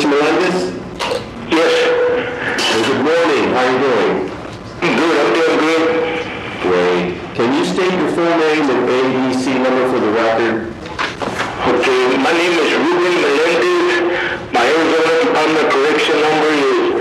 Mr. Melendez? Yes. Well, good morning. How are you doing? Good, I'm doing good. Great. Can you state your full name and ABC number for the record? Okay, my name is Ruben Melendez. My Arizona Department of Correction number is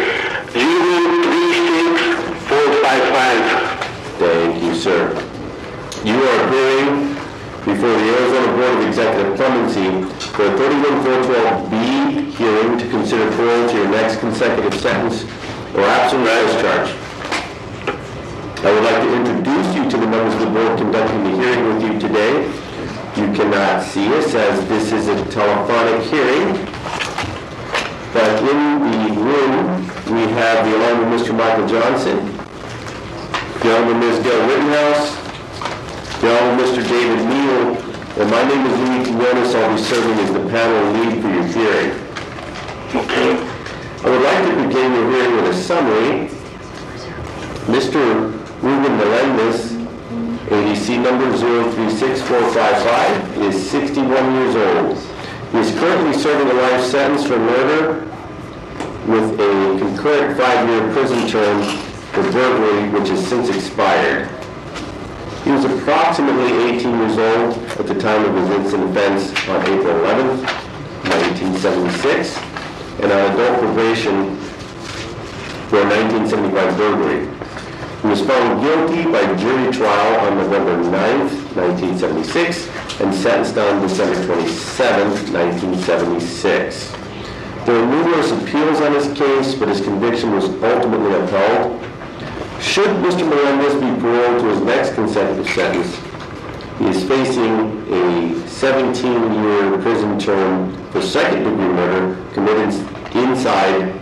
036455. Thank you, sir. You are appearing before the Arizona Board of Executive Clemency for a 31412B hearing to consider parole to your next consecutive sentence or absent discharge. I would like to introduce you to the members of the board conducting the hearing with you today. You cannot see us as this is a telephonic hearing, but in the room we have the Honorable Mr. Michael Johnson, the Honorable Ms. Gail Rittenhouse, the Honorable Mr. David Neal, and my name is Louis Quinones. I'll be serving as the panel lead for your hearing. Okay. I would like to begin your hearing with a summary. Mr. Ruben Melendez, ADC number 036455, is 61 years old. He is currently serving a life sentence for murder with a concurrent 5-year prison term for burglary, which has since expired. He was approximately 18 years old at the time of his incident offense on April 11th, 1976, and on adult probation for a 1975 burglary. He was found guilty by jury trial on November 9th, 1976, and sentenced on December 27th, 1976. There were numerous appeals on his case, but his conviction was ultimately upheld. Should Mr. Melendez be paroled to his next consecutive sentence, he is facing a 17-year prison term for second-degree murder committed inside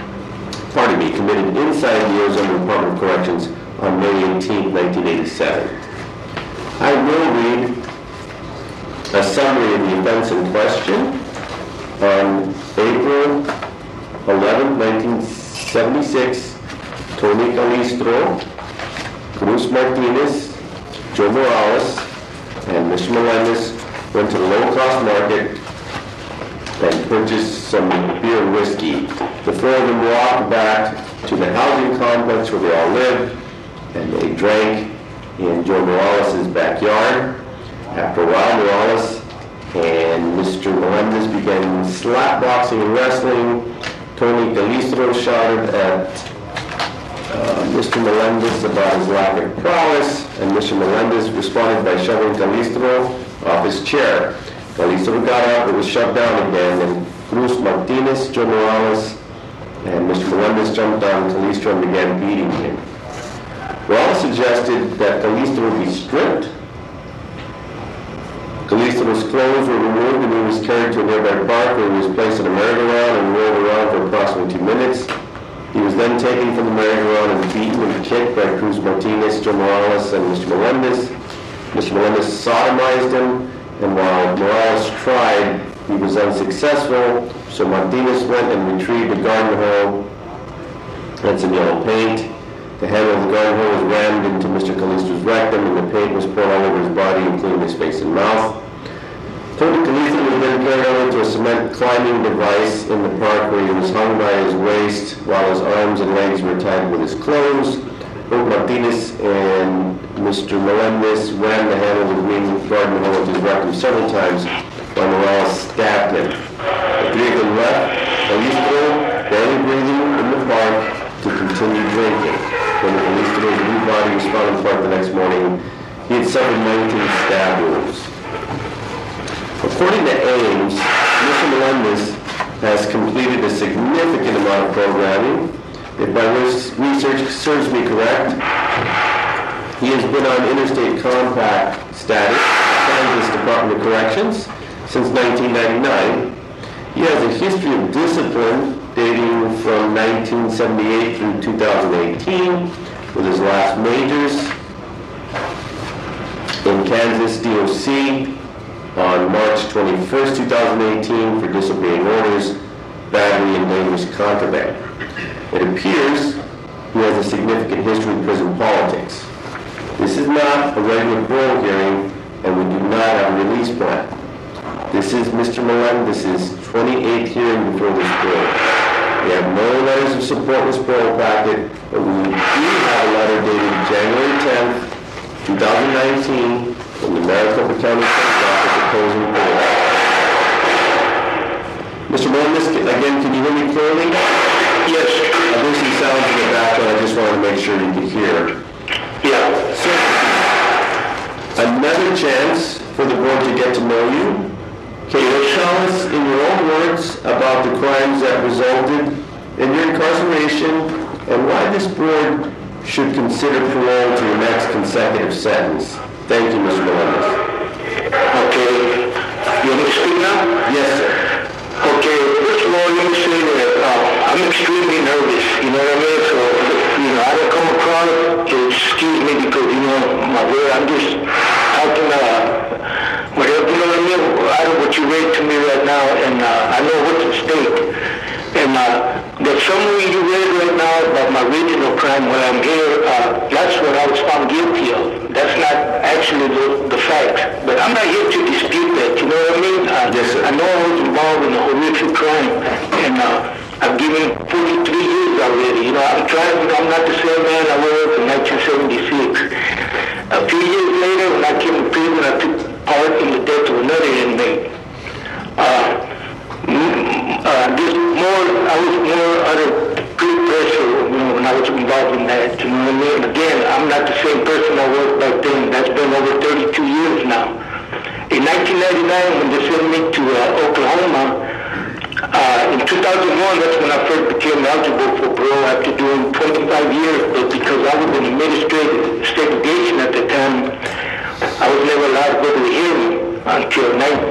the Arizona Department of Corrections on May 18, 1987. I will read a summary of the events in question. On April 11, 1976, Tony Calistro, Cruz Martinez, Joe Morales, and Mr. Melendez went to the low-cost market and purchased some beer and whiskey. The four of them walked back to the housing complex where they all lived, and they drank in Joe Morales' backyard. After a while, Morales and Mr. Melendez began slapboxing and wrestling. Tony Calistro shouted at Mr. Melendez about his lack of prowess, and Mr. Melendez responded by shoving Calistro off his chair. Calistro got up and was shoved down again, and Cruz Martinez, Joe Morales, and Mr. Melendez jumped on Calistro and began beating him. Morales suggested that Calistro be stripped. Calistro's clothes were removed and he was carried to a nearby park where he was placed in a merry-go-round and rolled around for approximately 2 minutes. He was then taken from the merry-go-round and beaten and kicked by Cruz Martinez, Joe Morales, and Mr. Melendez. Mr. Melendez sodomized him, and while Morales tried, he was unsuccessful, so Martinez went and retrieved a garden hoe and some yellow paint. The handle of the garden hoe was rammed into Mr. Calistro's rectum, and the paint was poured all over his body, including his face and mouth. Tony Calistro was then carried over to a cement climbing device in the park where he was hung by his waist while his arms and legs were tied with his clothes. Both Martinez and Mr. Melendez rammed the handle of the green garden hoe into his rectum several times while Morales stabbed him. The three of them left Calistro barely breathing in the park to continue drinking. When Calistro's new body was found in the park the next morning, he had suffered 19 stab wounds. According to Ames, Mr. Melendez has completed a significant amount of programming. If my research serves me correct, he has been on interstate compact status at Kansas Department of Corrections since 1999. He has a history of discipline dating from 1978 through 2018, with his last majors in Kansas DOC on March 21st, 2018 for disobeying orders, battery, and dangerous contraband. It appears he has a significant history in prison politics. This is not a regular parole hearing, and we do not have a release plan. This is Mr. Melendez's 28th hearing before this board. We have no letters of support in this parole packet, but we do have a letter dated January 10th, 2019, from the Maricopa County Sheriff's Office opposing parole. Mr. Melendez, again, can you hear me clearly? Yes. There's some sounds in the background. I just wanted to make sure you could hear. Yeah. So, another chance for the board to get to know you. Can you tell us in your own words about the crimes that resulted in your incarceration and why this board should consider parole to your next consecutive sentence? Thank you, Mr. Melendez. Okay. You want me to speak now? Yes, sir. Okay, first of all, let me say that I'm extremely nervous, you know what I mean? So, I don't come across, excuse me, because, my word, I'm just talking, whatever, you know what I mean? Out of what you read to me right now, and I know what's at stake. And the summary you read right now about my original crime when I'm here, that's what I was found guilty of. That's not actually the fact. But I'm not here to dispute that, you know what I mean? Yes, sir. I know I was involved in a horrific crime, and I've given 43 years already. I'm not the same man I was in 1976. A few years later, when I came to prison, I took part in the death of another inmate. I was more under peer pressure when I was involved in that. You know what I mean? Again, I'm not the same person I was back then. That's been over 32 years now. In 1999, when they sent me to Oklahoma, in 2001, that's when I first became eligible for parole after doing 25 years. But because I was in administrative segregation at the time, I was never allowed to go to the hearing until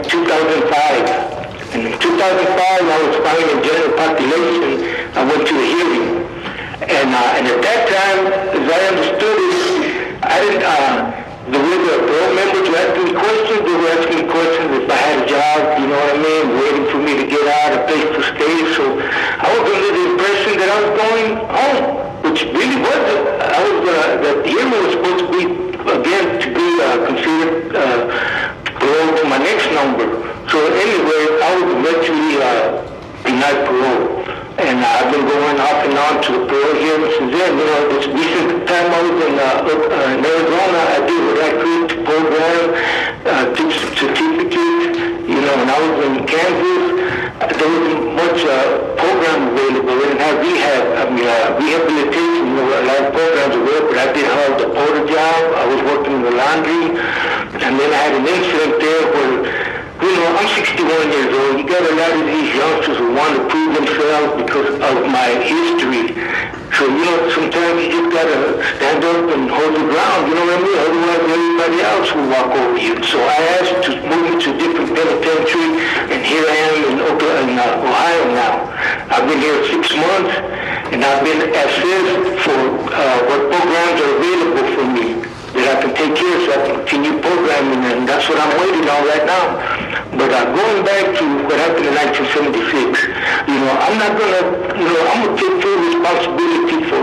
2005. And in 2005, I was finally in general population. I went to a hearing. And at that time, as I understood it, I didn't, the way the parole members were asking me questions, they were asking me questions if I had a job, you know what I mean, waiting for me to get out, a place to stay. So I was under the impression that I was going home, which really wasn't. The hearing was supposed to be, again, to be considered parole to my next number. So anyway, I was eventually denied parole. And I've been going off and on to the parole hearing since then. This recent time I was in Arizona, I did what I could to program, took certificates. When I was in Kansas, there wasn't much program available. They didn't have rehab. Rehabilitation, a lot of programs available, but I did hard the porter job. I was working in the laundry. And then I had an incident there where, I'm 61 years old. You got a lot of these youngsters who want to prove themselves because of my history. So, sometimes you just got to stand up and hold the ground, you know what I mean? Otherwise, everybody else will walk over you. So I asked to move me to a different penitentiary, and here I am in Ohio now. I've been here 6 months, and I've been assessed for what programs are available for me that I can take care of so I can continue programming, and that's what I'm waiting on right now. But going back to what happened in 1976, I'm not going to, I'm going to take full responsibility for,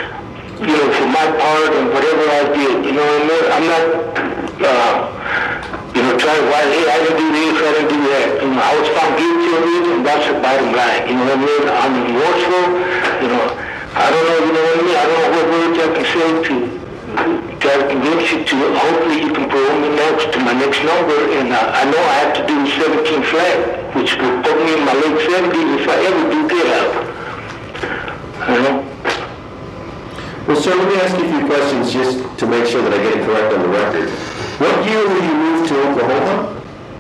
for my part and whatever I did, you know what I mean? I'm not, trying to, hey, I didn't do this, I didn't do that. I was found guilty of it, and that's the bottom line, you know what I mean? I'm remorseful, I don't know, you know what I mean? I don't know what words I can say to try to convince you to, hopefully you can parole me next to my next number, and I know I have to do 17 flat, which will put me in my late 70s if I ever do get out. Well, sir, let me ask you a few questions just to make sure that I get it correct on the record. What year will you move to Oklahoma?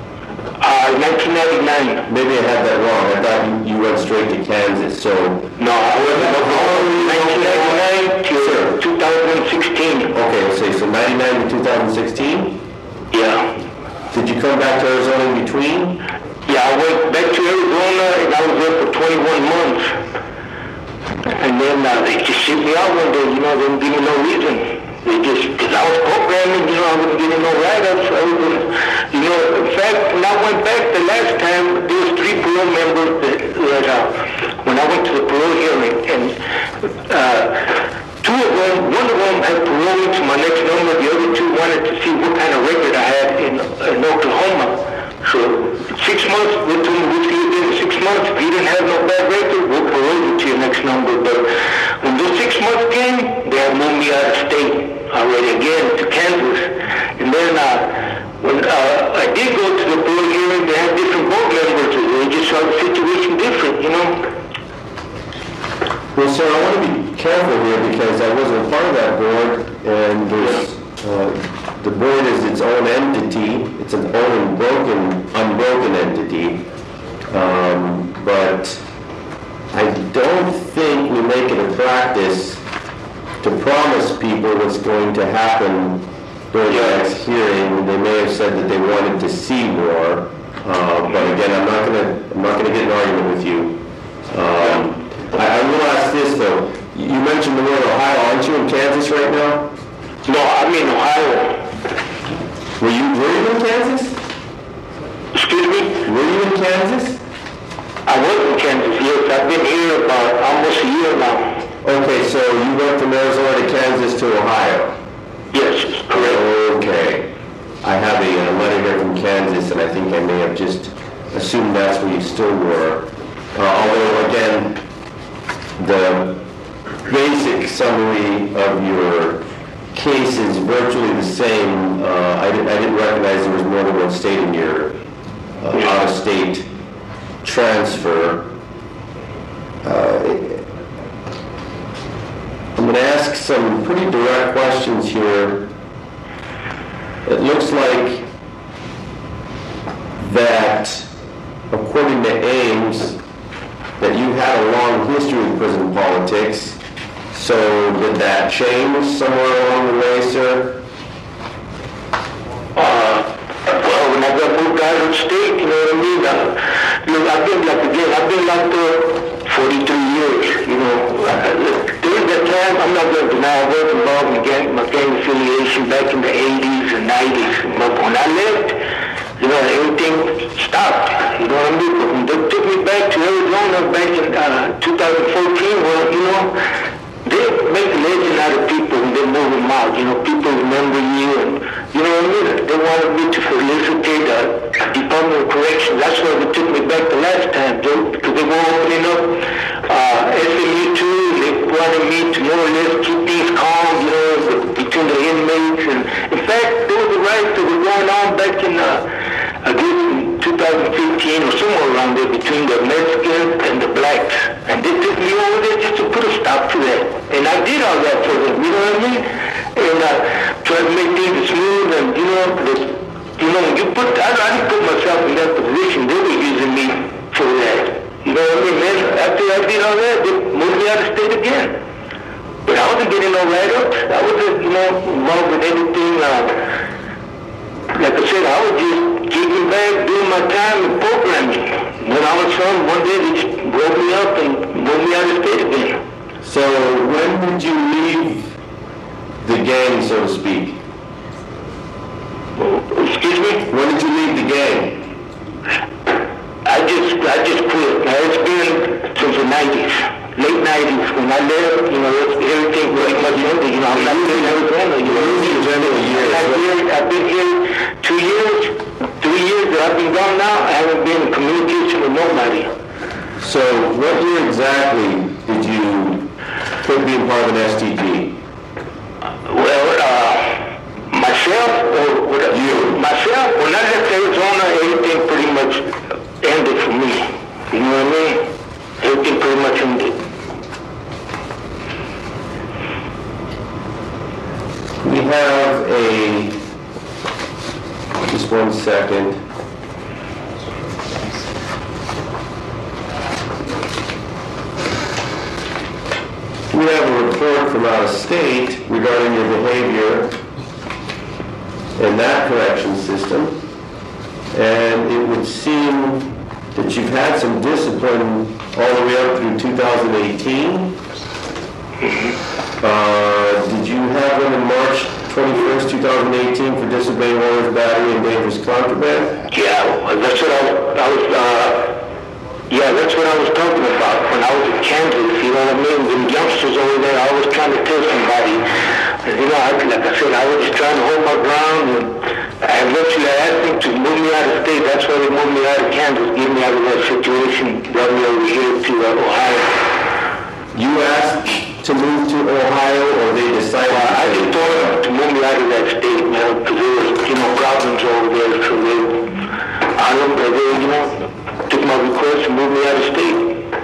1999. Maybe I had that wrong. I thought you went straight to Kansas, so... No, I went to Oklahoma 1999 to 2016. Okay, so 99 to 2016? Yeah. Did you come back to Arizona in between? Yeah, I went back to Arizona and I was there for 21 months. And then they just shipped me out one day, they didn't give me no reason. Because I was programming, I wasn't getting no write-ups. In fact, when I went back the last time, there was 3 parole members that when I went to the parole hearing, and 2 of them, one of them had paroled to my next number, the other 2 wanted to see what kind of record I had in Oklahoma. So months, we'll do we'll see you again in 6 months. If you didn't have no bad record, we'll parole you to your next number. But when those 6 months came, they had moved me out of state already again to Kansas. And then when I did go to the parole hearing, they had different board members. They just saw the situation different, you know. Well, sir, I want to be careful here because I wasn't a part of that board, and the board is its own entity. It's an own unbroken entity. But I don't think we make it a practice to promise people what's going to happen during the next hearing. They may have said that they wanted to see more, but again, I'm not going to get in an argument with you. I will ask this though. You mentioned the word Ohio. Aren't you in Kansas right now? No, I'm in Ohio. Were you in Kansas? Excuse me? Were you in Kansas? I was in Kansas, yes. I've been here about almost a year now. Okay, so you went from Arizona to Kansas to Ohio? Yes, correct. Okay. I have a letter here from Kansas, and I think I may have just assumed that's where you still were. Although, again, the basic summary of your case is virtually the same. I didn't recognize there was more than one state in your out-of-state transfer. I'm going to ask some pretty direct questions here. It looks like that, according to Ames, that you had a long history with prison politics. So did that change somewhere along the way, sir? Well, when I got moved out of state, you know what I mean? I've been locked up 43 years, you know. During that time, I'm not going to deny I was involved in my gang affiliation back in the 80s and 90s. But when I left, you know, everything stopped, you know what I mean? But when they took me back to Arizona back in 2014, well, you know, they make a legend out of people and they move them out. You know, people remember you and, you know what I mean? They wanted me to felicitate a Department of Corrections. That's why they took me back the last time, because they were opening up SMU too. They wanted me to more or less keep things calm, you know, between the inmates. And in fact, there was a riot that was going on back in, I guess, 2015 or somewhere around there between the Mexicans and the blacks. And they took me over there just to put a stop to that. And I did all that for them, you know what I mean? And tried to make things smooth and, you know, when you put, I didn't put myself in that position. They were using me for that. You know what I mean, man? After I did all that, they moved me out of state again. But I wasn't getting no write-ups. I wasn't, you know, involved with anything. Like I said, I was just giving back, doing my time and programming. When I was home, one day they just rolled me up and moved me out of state again. So when did you leave the gang, so to speak? Excuse me? When did you leave the gang? I just quit. Now it's been since the 90s, late 90s. When I left, you know, everything was much ended. You know, I'm not in Arizona. You know, I've been here 2 years, 3 years that I've been gone now. I haven't been in communication with nobody. So what year exactly did you quit being part of an STG? Well, myself, myself, when I left Arizona, everything pretty much ended for me. You know what I mean? Everything pretty much ended. We have just 1 second. We have a report from out of state regarding your behavior in that correction system, and it would seem that you've had some discipline all the way up through 2018. Did you have one in March 21st, 2018 for disobeying orders, battery, and dangerous contraband? Yeah, that's what that's what I was talking about when I was in Kansas. You know what I mean? The youngsters over there, I was trying to tell somebody. You know, like I said, I was just trying to hold my ground and And eventually I asked them to move me out of state. That's why they moved me out of Kansas, get me out of that situation, brought me over here to Ohio. You asked to move to Ohio, or they decided? I just told them to move me out of that state, man, because there was, problems over there. So they took my request and moved me out of state.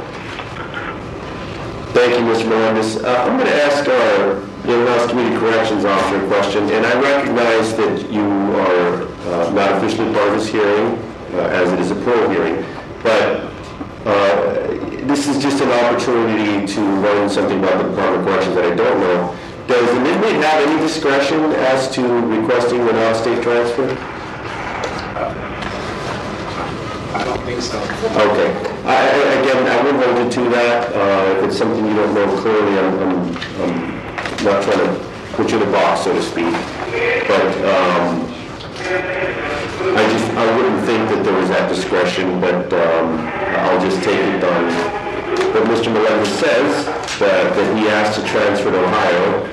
Thank you, Mr. Melendez. I'm going to ask our House Community Corrections Officer a question, and I recognize that you are not officially part of this hearing, as it is a plural hearing, but this is just an opportunity to learn something about the Department of Corrections that I don't know. Does an inmate have any discretion as to requesting an out-of-state transfer? I don't think so. Okay. Again, I will hold you to that. If it's something you don't know clearly, I'm not trying to put you in a box, so to speak. But I wouldn't think that there was that discretion, but I'll just take it on what Mr. Melendez says, that he asked to transfer to Ohio.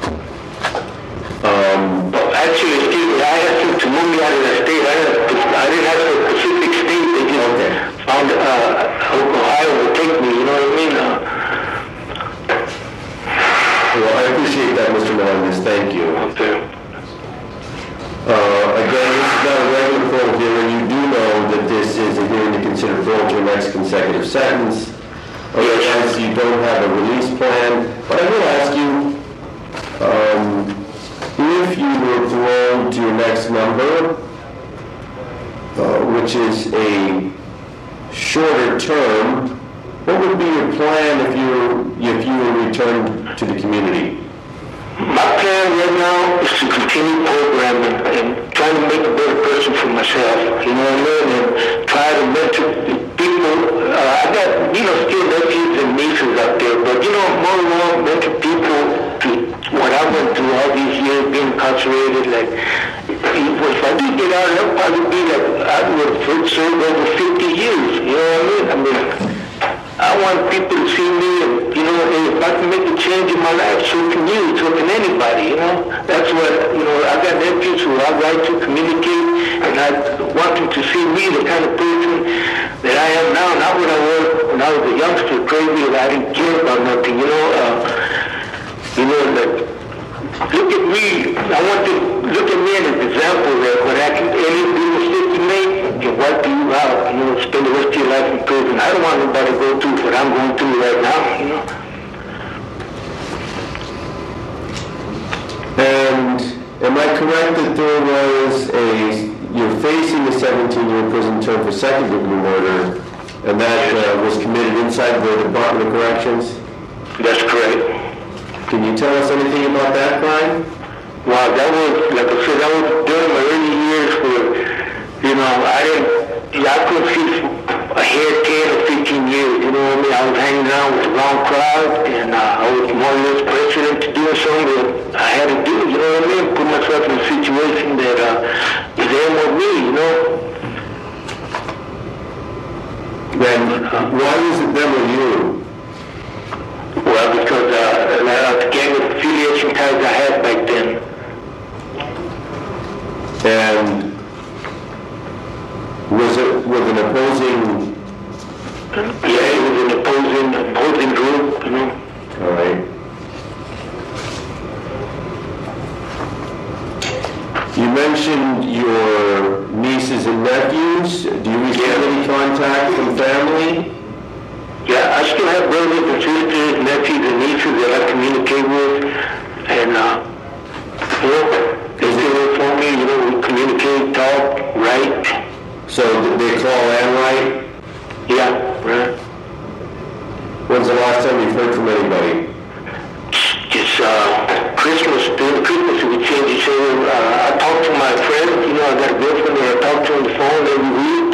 Actually, excuse me, I asked them to move me out of that state. I didn't have a specific state. They just found Ohio would take me, you know what I mean? Well, I appreciate that, Mr. Melendez. Thank you. Okay. Again, this is not a regular court hearing. You do know that this is a hearing to consider parole to your next consecutive sentence. Otherwise, you don't have a release plan. But I will ask you, if you were paroled to your next number, which is a shorter term, what would be your plan if you were returned to the community? My plan right now is to continue programming and trying to make a better person for myself, you know what I mean? And try to mentor people. I got, still nephews and nieces out there, but, more and more mentor people to what I went through all these years being incarcerated. Like, if I did get out, it'll probably be like I would have served over 50 years, you know what I mean? I want people to see me, and if I can make a change in my life, so can you, so can anybody, That's what, I got nephews who I like to communicate, and I want them to see me, the kind of person that I am now, not what I was when I was a youngster, crazy, that I didn't care about nothing, look at me, I want to look at me as an example that when any mistake you make, you wipe you out, spend the rest of your life in prison. I don't want nobody to go through what I'm going through right now, And am I correct that you're facing a 17-year prison term for second-degree murder, and that was committed inside the Department of Corrections? That's correct. Can you tell us anything about that crime? Well, that was, like I said, that was during my early years where, I couldn't see ahead 10 or 15 years, you know what I mean? I was hanging around with the wrong crowd, and I was more or less pressured into doing something that I had to do, you know what I mean? Put myself in a situation that is aimed at me, Then, why was it them or you? Well, because the gang affiliation ties I had back then. And was it with an opposing? Yeah, it was an opposing group, All right. You mentioned your nieces and nephews. Do you receive any contact from family? Yeah, I still have brothers and sisters, nephews and nieces that I communicate with, and they still work for me. We communicate, talk, write. So they call and write? Yeah, right. When's the last time you've heard from anybody? Just Christmas, during Christmas we change each other. I talk to my friends, I got a girlfriend that I talk to on the phone every week.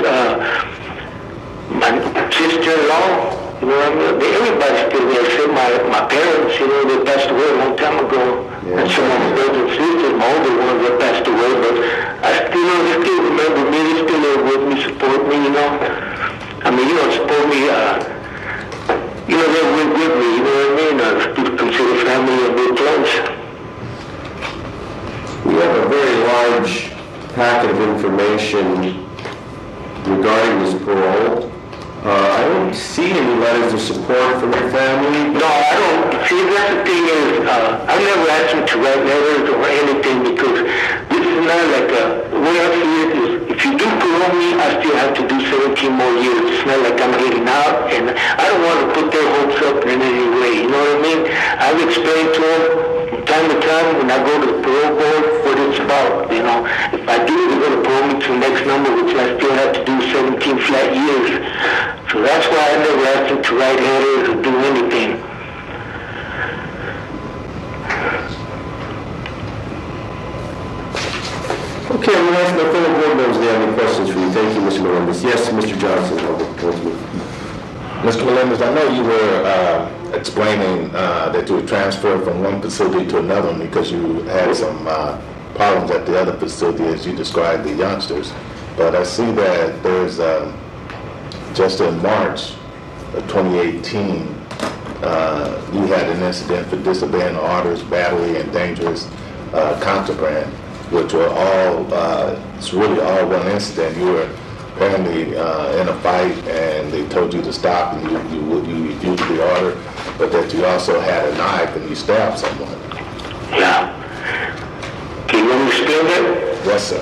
My sister-in-law, everybody's still there except my parents, they passed away a long time ago. Yeah, and some of my brothers and sisters, my older ones, that passed away, but I they still remember me, they still there with me, support me, support me, they're with me, you know what I mean? People consider family a big place. We have a very large packet of information regarding this parole. I don't see any letters of support from your family. No, I don't. See, that's the thing is, I've never asked him to write letters or anything because this is not like the way I see it is, if you do parole me, I still have to do 17 more years. It's not like I'm getting out, and I don't want to put their hopes up in any way. You know what I mean? I've explained to them from time to time when I go to the parole board what it's about. You know, if I do, they're going to parole me to the next number, which I still have to do 17 flat years. So that's why I never asked him to write letters or do anything. Okay, I'm going to ask my fellow board members if they have any questions for you. Thank you, Mr. Melendez. Yes, Mr. Johnson. Mr. Melendez, I know you were explaining that you were transferred from one facility to another one because you had some problems at the other facility, as you described the youngsters. But I see that there's just in March of 2018, you had an incident for disobeying orders, battery, and dangerous contraband, which were all, it's really all one incident. You were apparently in a fight, and they told you to stop, and you refused the order, but that you also had a knife and you stabbed someone. Yeah. Can you understand that? Yes, sir.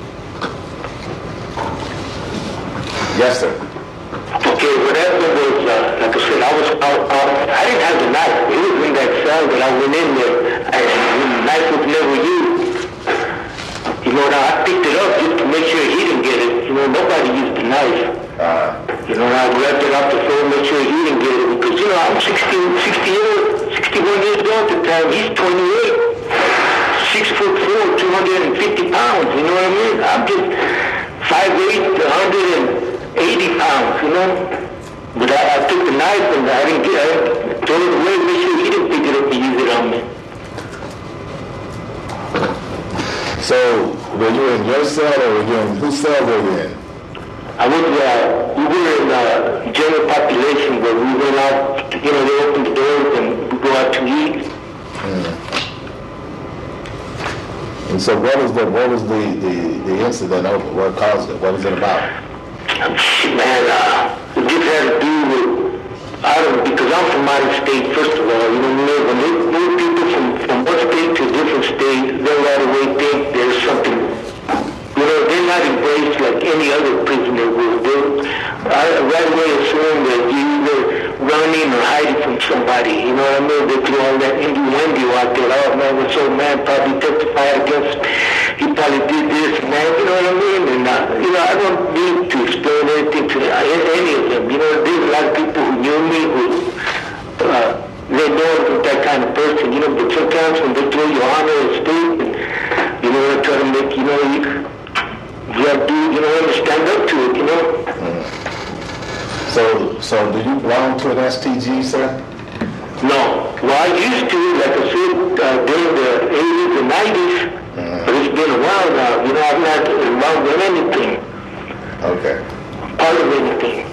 Yes, sir. Okay, what happened was, like I said, I was out, I didn't have the knife. It was in that cell that I went in there, and the knife was never used. You know, now I picked it up just to make sure he didn't get it. You know, nobody used the knife. You know, I left it off the floor, make sure he didn't get it, because, you know, I'm 61 years old at the time. He's 28. 6'4", 250 pounds, you know what I mean? I'm just 5'8", 180 pounds, you know? But I took the knife and I didn't get it. Throw it away, make sure he didn't pick it up and use it on me. So, were you in your cell or were you in, whose cell were you in? I was, we were in general population, but we went out, you know, they opened the doors and we go out to eat. And so what was the incident over? What caused it? What was it about? Man, it just had to do with, I don't know, because I'm from out of state, first of all, you know what I mean? When they move people from one state to a different state, they right away think there's something, you know, they're not embraced like any other prisoner would. I right away assume that you're either running or hiding from somebody, you know what I mean? They threw all that innuendo out there. Oh man, what's old man probably testified against, he probably did this, man, you know what I mean? And, you know, I don't need to explain anything to any of them. You know, there's a lot of people who knew me who, they know I'm that kind of person, you know, but sometimes when they throw your honor at stake, and, you know, they try to make, you know, you have to, you know, stand up to it, you know? So do you belong to an STG, sir? No. Well, I used to, like I said, during the 80s and 90s, but it's been a while now. You know, I'm not involved in anything. Okay. Part of anything.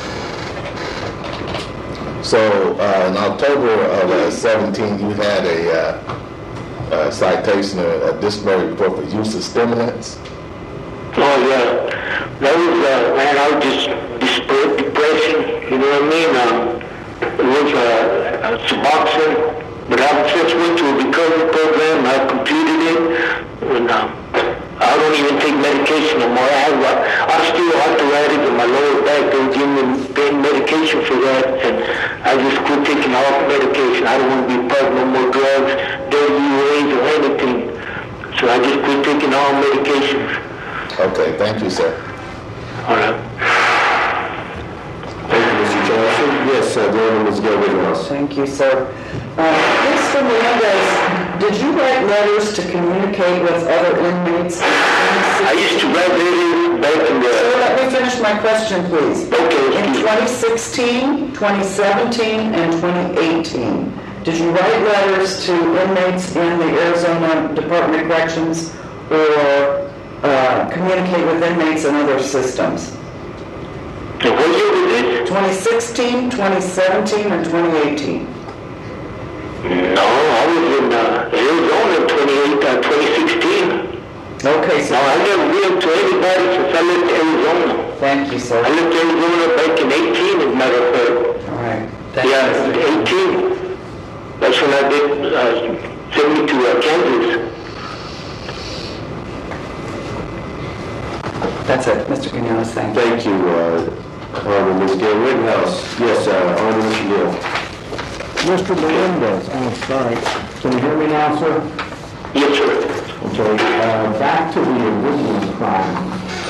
So in October of 17, you had a citation, a disciplinary report for use of stimulants. Oh, yeah. That was, man, I was just depression, you know what I mean? It was Suboxone, but I've since went to a recovery program. I've completed it, and I don't even take medication no more. I have osteoarthritis in my lower back. They give me pain medication for that, and I just quit taking all medication. I don't want to be part of no more drugs, WAs, or anything. So I just quit taking all medications. Okay, thank you, sir. All right. Thank you, Mr. Johnson. Yes, the woman is Gilbert. Thank you, sir. Mr. Melendez, did you write letters to communicate with other inmates? I used to write letters back in the... So let me finish my question, please. Okay. In 2016, 2017, and 2018, did you write letters to inmates in the Arizona Department of Corrections or communicate with inmates in other systems? So what year was this? 2016, 2017, and 2018. No, I was in Arizona in 2016. Okay, Now, I never been to anybody since I left Arizona. thank you, sir. I left Arizona back in 18, as a matter of fact. All right. Thank Yeah, you. 18. That's when I did, sent me to Kansas. That's it, Mr. Quinones, thank you. Thank you, Honorable Ms. Gail Rittenhouse. Yes, Honorable Mr. Neal. Mr. Melendez, I'm sorry. Can you hear me now, sir? Yes, sir. Okay, back to the original crime.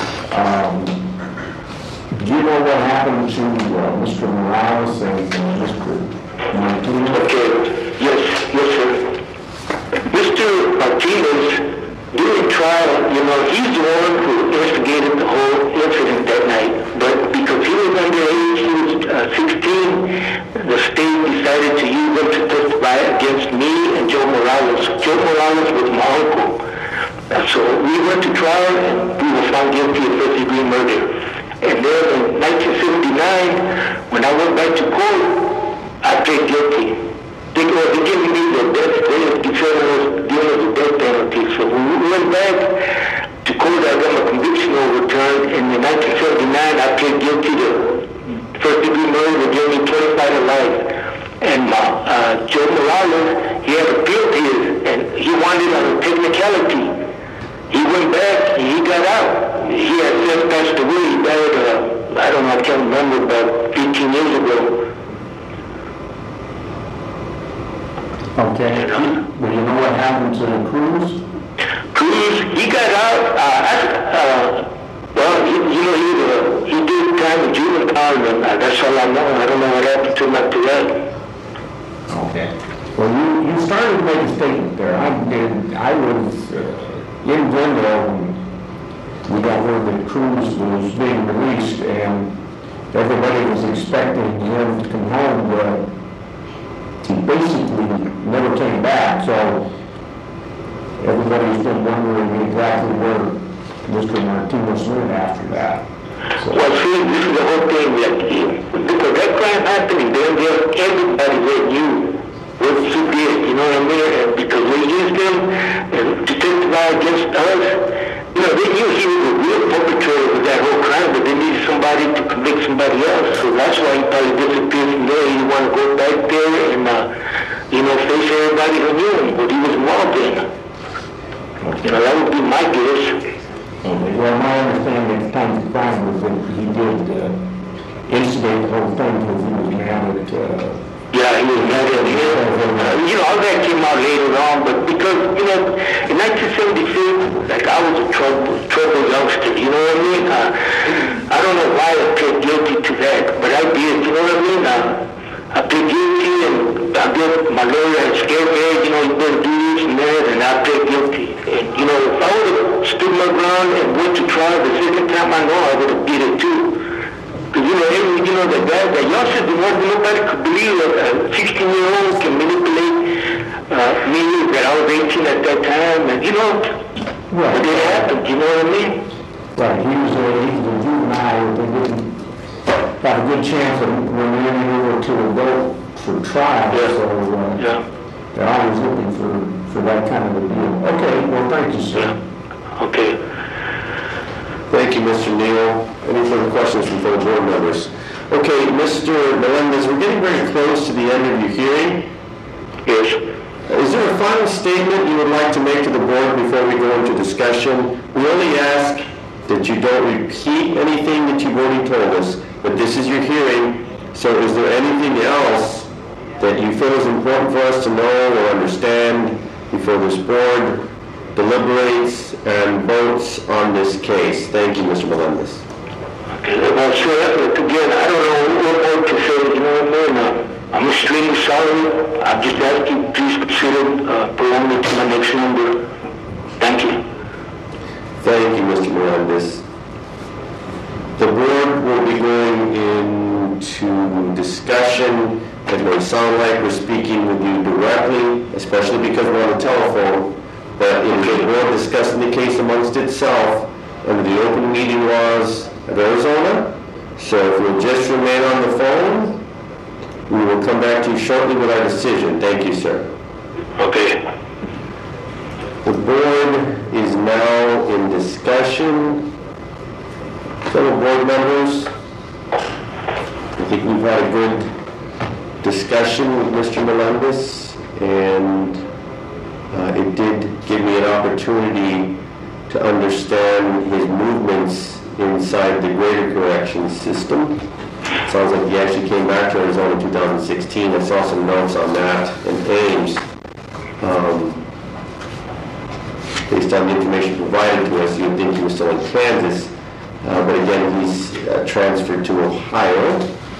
Do you know what happened to Mr. Morales and Mr. Martinez? Okay, yes, sir. Mr. Martinez, during trial, he's the one who instigated the whole incident that night. But because he was underage, he was 16, the state decided to use him to testify against me and Joe Morales. Joe Morales was my uncle. So we went to trial and we were found guilty of first-degree murder. And then in 1979, when I went back to court, I pled guilty. They were giving me the death penalty, decided I was dealing with the death penalty. So when we went back to court, I got my conviction overturned. And in 1979, I pled guilty to first-degree murder. They gave me 25 to life. And Joe Morales, he had appealed his, and he wanted on a technicality. He went back, and he got out. He had just passed away. He died, I don't know, I can't remember, about 15 years ago. Okay. Well, you know what happened to Cruz? Cruz, he got out. He did time in juvenile, and that's all I know. I don't know what happened to him after that. Okay. Well, you started to make a statement there. I was in Glendale when we got word that Cruz was being released, and everybody was expecting him to come home, but he basically never came back. So everybody's been wondering exactly where Mr. Martinez went after that. So, Well, see, this is the whole thing. Because that crime happened in Glendale, everybody there knew what he did, you know what I mean? And because they used him to testify against us, they knew he was a real perpetrator of that whole crime, but they needed somebody to convict somebody else. So that's why he probably disappeared from there. He wanted to go back there and, face everybody who knew him, what he was involved in. That would be my guess. well, my understanding at the time of the crime was that he did instigate the whole thing because he was mad at Yeah, he was mad at him. All that came out later on, but because, in 1976, like, I was a troubled youngster, you know what I mean? I don't know why I pled guilty to that, but I did, you know what I mean? I pled guilty, and I did, my lawyer had scared me, you better do this and that, and I pled guilty. And, if I would have stood my ground and went to trial the second time, I know I would have did it too. Because, the guy, the youngsters, nobody could believe a 16-year-old can manipulate me, that I was 18 at that time, and, Right. but it happened, you know what I mean? Right, he was a juvenile. They didn't have a good chance of remaining over to a vote for trial. Yeah. So Yeah. they're always looking for that kind of a deal. Okay, well, thank you, sir. Yeah. Okay. Thank you, Mr. Neal. Any further questions from fellow board members? Okay, Mr. Melendez, we're getting very close to the end of your hearing. Yes. Is there a final statement you would like to make to the board before we go into discussion? We only ask that you don't repeat anything that you've already told us, but this is your hearing, so is there anything else that you feel is important for us to know or understand before this board deliberates and votes on this case? Thank you, Mr. Melendez. Okay, well, sure, again, I don't know what more to say, you know what I mean? I'm extremely sorry. I just ask you, please consider prolonging to my next number. Thank you. Thank you, Mr. Melendez. The board will be going into discussion. It may sound like we're speaking with you directly, especially because we're on the telephone, but it is the board discussing the case amongst itself under the open meeting laws of Arizona. So if you'll just remain on the phone, we will come back to you shortly with our decision. Thank you, sir. Okay. The board is now in discussion. Fellow board members, I think we've had a good discussion with Mr. Melendez, and it did give me an opportunity to understand his movements inside the greater corrections system. Sounds like he actually came back to Arizona in 2016. I saw some notes on that in Ames. Based on the information provided to us, you'd think he was still in Kansas. But again, he's transferred to Ohio.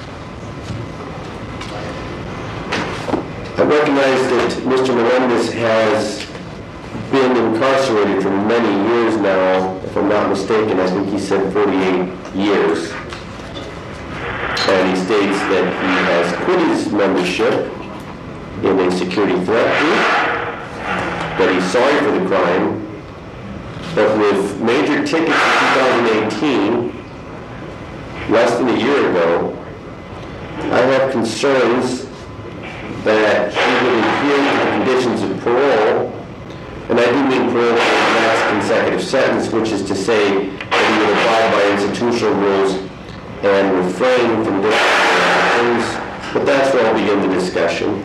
I recognize that Mr. Melendez has been incarcerated for many years now. If I'm not mistaken, I think he said 48 years. And he states that he has quit his membership in a security threat group, that he's sorry for the crime, but with major tickets in 2018, less than a year ago, I have concerns that he would adhere to the conditions of parole, and I do mean parole for the next consecutive sentence, which is to say that he would abide by institutional rules and refrain from disciplinary actions, but that's where I'll begin the discussion.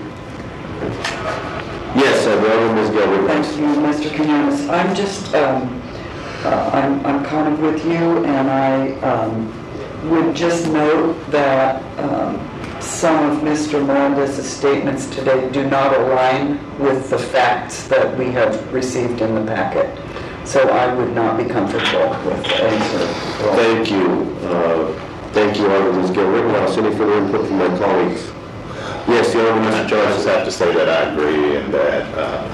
Yes, Ms. Gilbert. Thank you, Mr. Quinones. I'm just, I'm kind of with you, and I would just note that some of Mr. Melendez's statements today do not align with the facts that we have received in the packet. So I would not be comfortable with any sort of... Thank you. Thank you, Honorable Ms. Gilbert. Now, any further input from my colleagues? Yes, the Honorable Mr. I Johnson. just have to say that I agree and that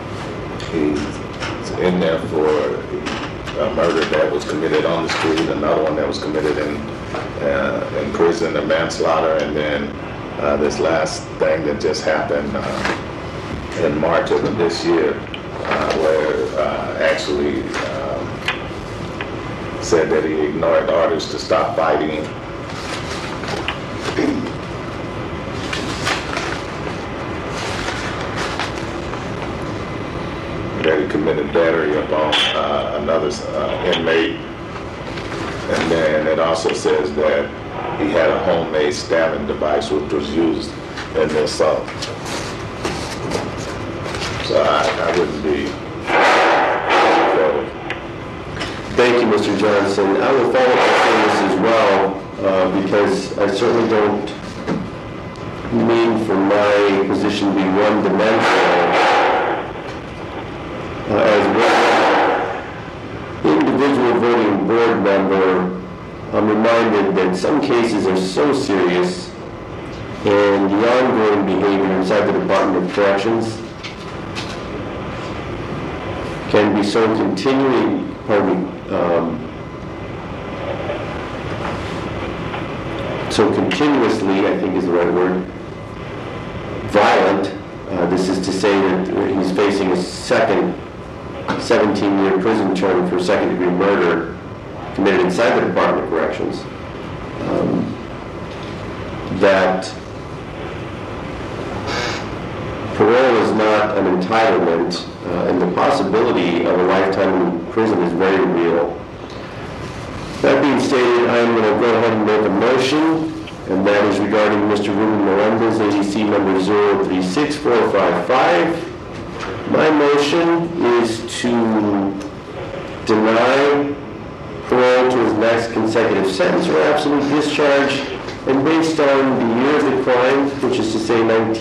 he's in there for a murder that was committed on the street, another one that was committed in prison, a manslaughter, and then this last thing that just happened in March of this year, where actually said that he ignored orders to stop fighting. That he committed battery upon another inmate. And then it also says that he had a homemade stabbing device which was used in the assault. So I wouldn't be... Thank you, Mr. Johnson. I will follow up on this as well, because I certainly don't mean for my position to be one-dimensional. As one individual voting board member, I'm reminded that some cases are so serious, and the ongoing behavior inside the Department of Corrections can be so so continuously, I think is the right word, violent. This is to say that he's facing a second 17-year prison term for second-degree murder committed inside the Department of Corrections. That parole is not an entitlement, and the possibility of a lifetime in prison is very real. That being stated, I'm going to go ahead and make a motion, and that is regarding Mr. Ruben Melendez, ADC number 036455. My motion is to deny parole to his next consecutive sentence or absolute discharge, and based on the year of the crime, which is to say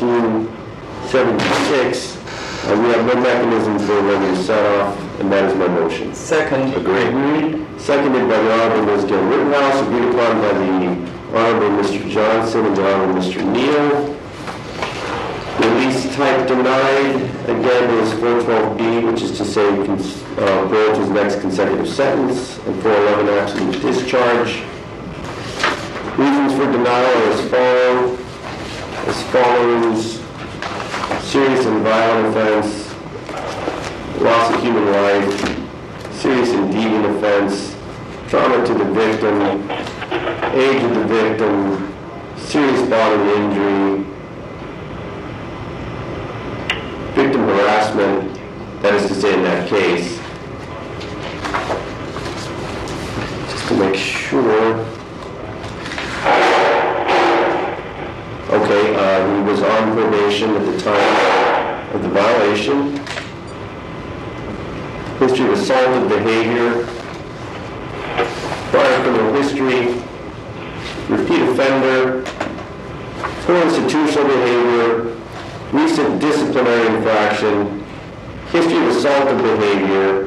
1976, we have no mechanism for when to set off, and that is my motion. Second. Agreed. Seconded by the Honorable Ms. Gil Rittenhouse, agreed upon by the Honorable Mr. Johnson and the Honorable Mr. Neal. Release type denied, again, is 412B, which is to say parole to his next consecutive sentence, and 411 absolute discharge. Reasons for denial are as follows. Serious and violent offense, loss of human life, serious and deviant offense, trauma to the victim, age of the victim, serious bodily injury, victim harassment, that is to say in that case, was on probation at the time of the violation. History of assaultive behavior, prior criminal history, repeat offender, poor institutional behavior, recent disciplinary infraction, history of assaultive behavior,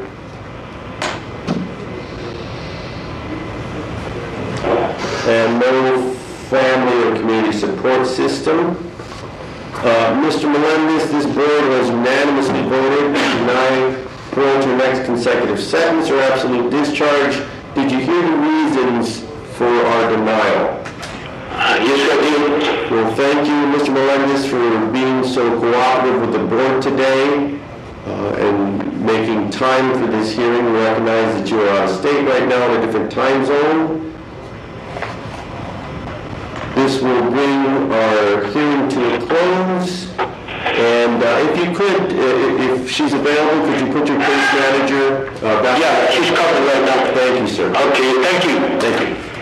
and no family or community support system. Mr. Melendez, this board has unanimously voted to deny parole to your next consecutive sentence or absolute discharge. Did you hear the reasons for our denial? Yes, I did. Well, thank you, Mr. Melendez, for being so cooperative with the board today and making time for this hearing. We recognize that you are out of state right now in a different time zone. This will bring our hearing to a close. And if you could, if she's available, could you put your case manager back? Yeah, she's coming right now. Thank you, sir. Okay, thank you. Thank you.